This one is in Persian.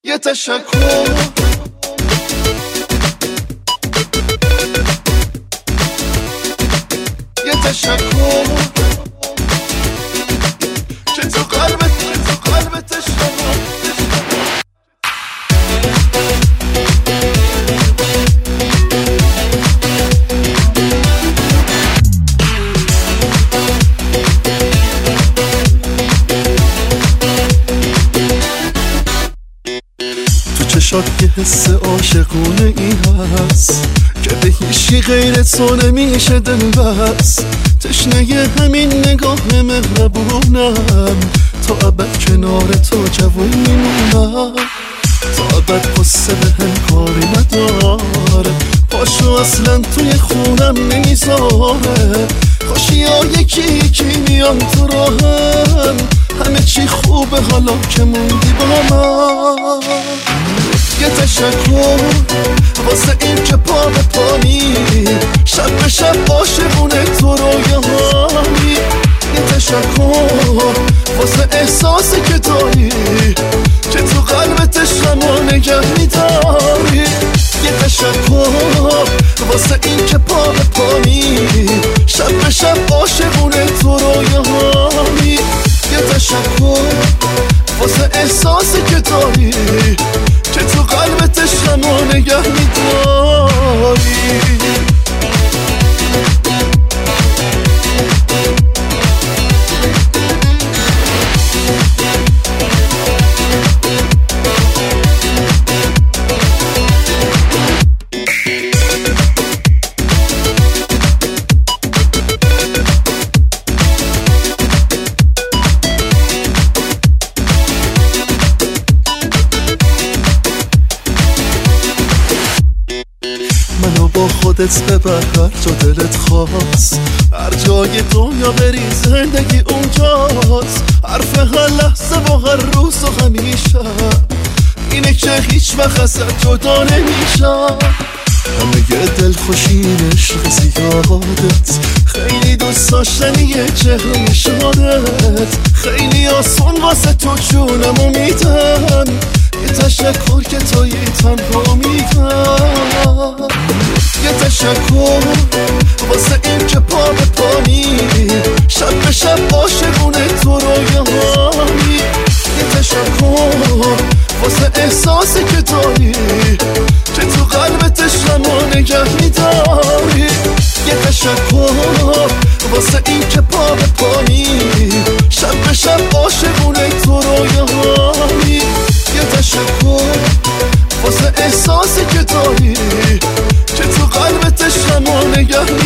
یه تشکر یه تشکر که تو قلبت چشات یه حس عاشقونه ای هست که به هیچی غیر تو نمیشه دل بس. تشنه همین نگاه مهربونم، تا ابد کنار تو جوون میمونم، تا ابد قصه به هم کاری نداره. پاشو اصلا توی خونم نمیذاره، خوشی ها یکی میان تو راهم، همه چی خوبه حالا که موندی با من. یه تشکر واسه این که پا به پانی، شب به شب عاشقونه تو رویاهایی. یه تشکر واسه احساسی که داری، که تو قلبت عشقمو نگه میداری. یه تشکر واسه این که پا به پانی، شب به شب عاشقونه تو رویاهایی. یه تشکر واسه احساسی که داری، که تو قلبت عشقمو نگه میداری. منو با خودت ببر هر جا دلت خواست، هر جای دنیا بری زندگی اونجاست. حرف هر لحظه و هر روز و همیشه اینه که هیچ وقت ازت جدا نمیشم. همه دل خوشین عشق زیادت، خیلی دوست داشتنیه چهره شادت، خیلی آسون واسه تو جونمو میدم. یه تشکر که توی تنها میگم. یه تشکر واسه این که پا به پانی، شب به شب عاشقونه تو رویاهایی. یه تشکر واسه احساسی که داری، که تو قلبت عشقمو نگه میداری. یه تشکر واسه این که پا به پانی، شب به شب عاشقونه تو رویاهایی. یه تشکر واسه احساسی که داری، که تو قلبت عشقمو نگه میداری.